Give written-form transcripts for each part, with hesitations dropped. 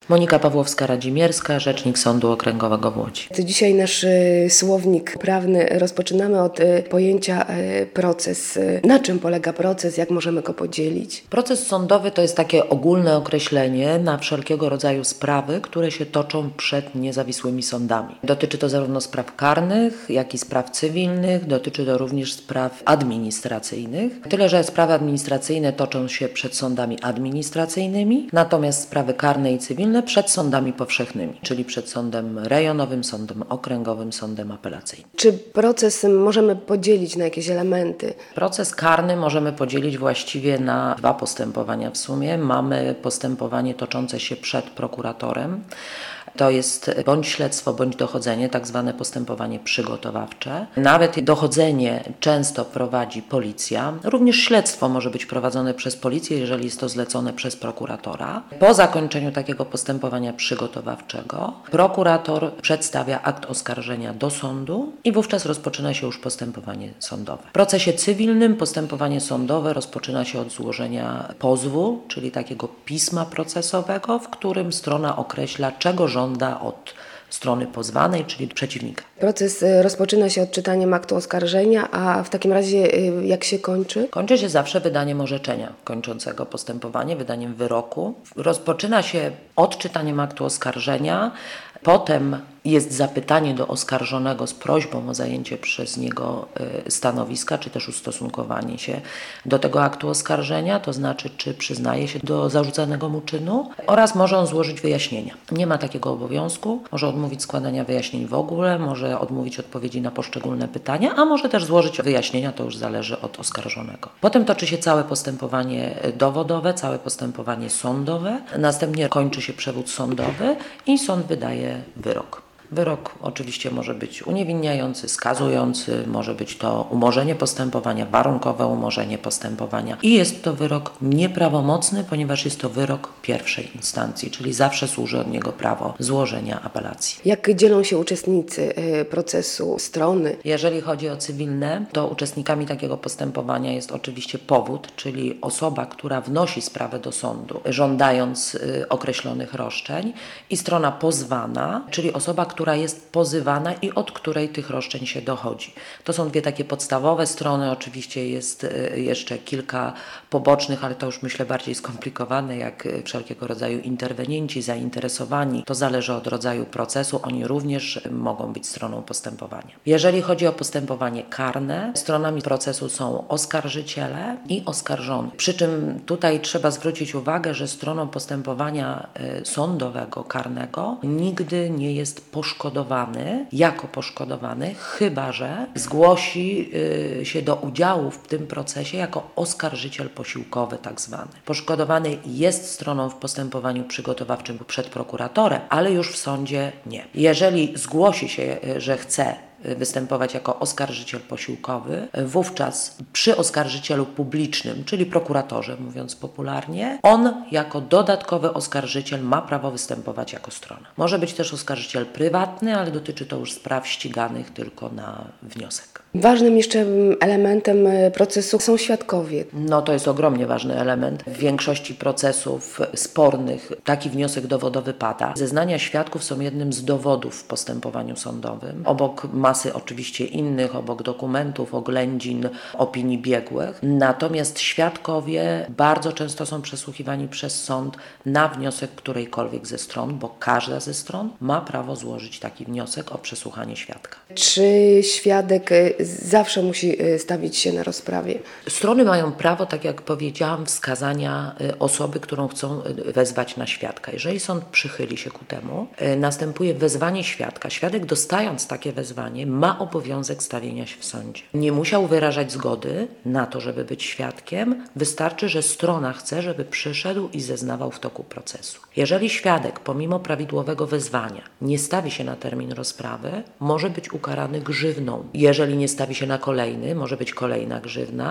Monika Pawłowska-Radzimierska, rzecznik Sądu Okręgowego w Łodzi. Dzisiaj nasz słownik prawny rozpoczynamy od pojęcia proces. Na czym polega proces? Jak możemy go podzielić? Proces sądowy to jest takie ogólne określenie na wszelkiego rodzaju sprawy, które się toczą przed niezawisłymi sądami. Dotyczy to zarówno spraw karnych, jak i spraw cywilnych, dotyczy to również spraw administracyjnych. Tyle, że sprawy administracyjne toczą się przed sądami administracyjnymi, natomiast sprawy karne i cywilne przed sądami powszechnymi, czyli przed sądem rejonowym, sądem okręgowym, sądem apelacyjnym. Czy proces możemy podzielić na jakieś elementy? Proces karny możemy podzielić właściwie na dwa postępowania w sumie. Mamy postępowanie toczące się przed prokuratorem. To jest bądź śledztwo, bądź dochodzenie, tak zwane postępowanie przygotowawcze. Nawet dochodzenie często prowadzi policja. Również śledztwo może być prowadzone przez policję, jeżeli jest to zlecone przez prokuratora. Po zakończeniu takiego postępowania przygotowawczego prokurator przedstawia akt oskarżenia do sądu i wówczas rozpoczyna się już postępowanie sądowe. W procesie cywilnym postępowanie sądowe rozpoczyna się od złożenia pozwu, czyli takiego pisma procesowego, w którym strona określa, czego żąda od strony pozwanej, czyli przeciwnika. Proces rozpoczyna się odczytaniem aktu oskarżenia, a w takim razie jak się kończy? Kończy się zawsze wydaniem orzeczenia kończącego postępowanie, wydaniem wyroku. Rozpoczyna się odczytaniem aktu oskarżenia, potem jest zapytanie do oskarżonego z prośbą o zajęcie przez niego stanowiska, czy też ustosunkowanie się do tego aktu oskarżenia, to znaczy, czy przyznaje się do zarzucanego mu czynu oraz może on złożyć wyjaśnienia. Nie ma takiego obowiązku, może odmówić składania wyjaśnień w ogóle, może odmówić odpowiedzi na poszczególne pytania, a może też złożyć wyjaśnienia, to już zależy od oskarżonego. Potem toczy się całe postępowanie dowodowe, całe postępowanie sądowe, następnie kończy się przewód sądowy i sąd wydaje wyrok. Wyrok oczywiście może być uniewinniający, skazujący, może być to umorzenie postępowania, warunkowe umorzenie postępowania i jest to wyrok nieprawomocny, ponieważ jest to wyrok pierwszej instancji, czyli zawsze służy od niego prawo złożenia apelacji. Jak dzielą się uczestnicy procesu, strony? Jeżeli chodzi o cywilne, to uczestnikami takiego postępowania jest oczywiście powód, czyli osoba, która wnosi sprawę do sądu, żądając określonych roszczeń i strona pozwana, czyli osoba, która jest pozywana i od której tych roszczeń się dochodzi. To są dwie takie podstawowe strony. Oczywiście jest jeszcze kilka pobocznych, ale to już myślę bardziej skomplikowane, jak wszelkiego rodzaju interwenienci, zainteresowani. To zależy od rodzaju procesu. Oni również mogą być stroną postępowania. Jeżeli chodzi o postępowanie karne, stronami procesu są oskarżyciele i oskarżony. Przy czym tutaj trzeba zwrócić uwagę, że stroną postępowania sądowego, karnego nigdy nie jest poszkodowany, jako poszkodowany, chyba że zgłosi się do udziału w tym procesie jako oskarżyciel posiłkowy tak zwany. Poszkodowany jest stroną w postępowaniu przygotowawczym przed prokuratorem, ale już w sądzie nie. Jeżeli zgłosi się, że chce występować jako oskarżyciel posiłkowy, wówczas przy oskarżycielu publicznym, czyli prokuratorze, mówiąc popularnie, on jako dodatkowy oskarżyciel ma prawo występować jako strona. Może być też oskarżyciel prywatny, ale dotyczy to już spraw ściganych tylko na wniosek. Ważnym jeszcze elementem procesu są świadkowie. No to jest ogromnie ważny element. W większości procesów spornych taki wniosek dowodowy pada. Zeznania świadków są jednym z dowodów w postępowaniu sądowym. Obok masy oczywiście innych, obok dokumentów, oględzin, opinii biegłych. Natomiast świadkowie bardzo często są przesłuchiwani przez sąd na wniosek którejkolwiek ze stron, bo każda ze stron ma prawo złożyć taki wniosek o przesłuchanie świadka. Czy świadek zawsze musi stawić się na rozprawie? Strony mają prawo, tak jak powiedziałam, wskazania osoby, którą chcą wezwać na świadka. Jeżeli sąd przychyli się ku temu, następuje wezwanie świadka. Świadek, dostając takie wezwanie, ma obowiązek stawienia się w sądzie. Nie musiał wyrażać zgody na to, żeby być świadkiem. Wystarczy, że strona chce, żeby przyszedł i zeznawał w toku procesu. Jeżeli świadek, pomimo prawidłowego wezwania, nie stawi się na termin rozprawy, może być ukarany grzywną. Jeżeli nie stawi się na kolejny, może być kolejna grzywna,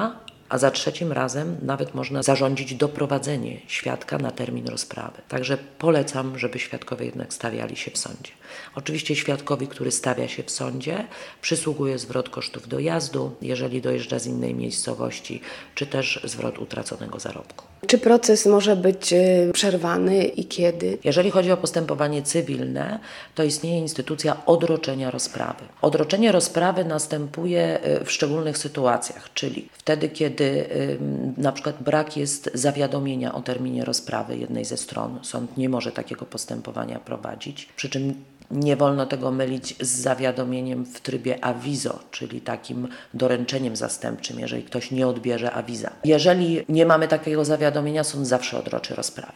a za trzecim razem nawet można zarządzić doprowadzenie świadka na termin rozprawy. Także polecam, żeby świadkowie jednak stawiali się w sądzie. Oczywiście świadkowi, który stawia się w sądzie, przysługuje zwrot kosztów dojazdu, jeżeli dojeżdża z innej miejscowości, czy też zwrot utraconego zarobku. Czy proces może być przerwany i kiedy? Jeżeli chodzi o postępowanie cywilne, to istnieje instytucja odroczenia rozprawy. Odroczenie rozprawy następuje w szczególnych sytuacjach, czyli wtedy, kiedy na przykład brak jest zawiadomienia o terminie rozprawy jednej ze stron. Sąd nie może takiego postępowania prowadzić, przy czym nie wolno tego mylić z zawiadomieniem w trybie awizo, czyli takim doręczeniem zastępczym, jeżeli ktoś nie odbierze awiza. Jeżeli nie mamy takiego zawiadomienia, sąd zawsze odroczy rozprawę.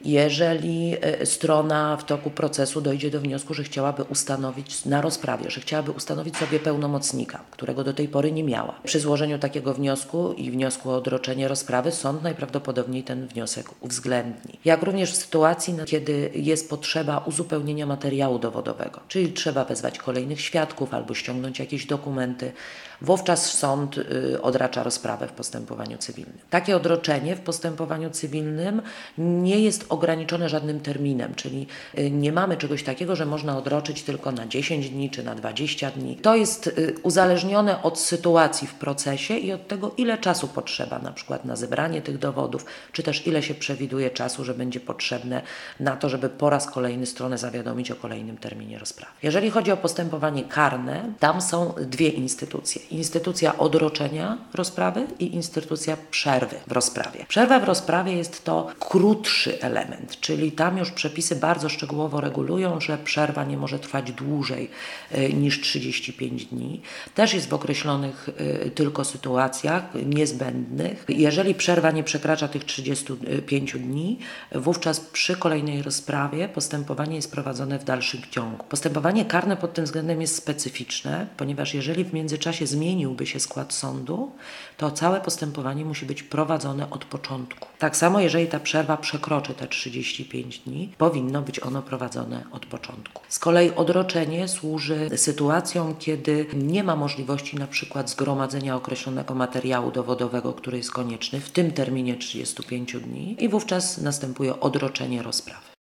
Jeżeli strona w toku procesu dojdzie do wniosku, że chciałaby ustanowić na rozprawie, że chciałaby ustanowić sobie pełnomocnika, którego do tej pory nie miała. Przy złożeniu takiego wniosku i wniosku o odroczenie rozprawy sąd najprawdopodobniej ten wniosek uwzględni. Jak również w sytuacji, kiedy jest potrzeba uzupełnienia materiału dowodowego, czyli trzeba wezwać kolejnych świadków albo ściągnąć jakieś dokumenty, wówczas sąd odracza rozprawę w postępowaniu cywilnym. Takie odroczenie w postępowaniu cywilnym nie jest ograniczone żadnym terminem, czyli nie mamy czegoś takiego, że można odroczyć tylko na 10 dni czy na 20 dni. To jest uzależnione od sytuacji w procesie i od tego, ile czasu potrzeba na przykład na zebranie tych dowodów, czy też ile się przewiduje czasu, że będzie potrzebne na to, żeby po raz kolejny stronę zawiadomić o kolejnym terminie rozprawy. Jeżeli chodzi o postępowanie karne, tam są dwie instytucje. Instytucja odroczenia rozprawy i instytucja przerwy w rozprawie. Przerwa w rozprawie jest to krótszy element, czyli tam już przepisy bardzo szczegółowo regulują, że przerwa nie może trwać dłużej niż 35 dni. Też jest w określonych tylko sytuacjach niezbędnych. Jeżeli przerwa nie przekracza tych 35 dni, wówczas przy kolejnej rozprawie postępowanie jest prowadzone w dalszym ciągu. Postępowanie karne pod tym względem jest specyficzne, ponieważ jeżeli w międzyczasie zmieniłby się skład sądu, to całe postępowanie musi być prowadzone od początku. Tak samo, jeżeli ta przerwa przekroczy te 35 dni, powinno być ono prowadzone od początku. Z kolei odroczenie służy sytuacjom, kiedy nie ma możliwości na przykład zgromadzenia określonego materiału dowodowego, który jest konieczny w tym terminie 35 dni i wówczas następuje odroczenie rozprawy.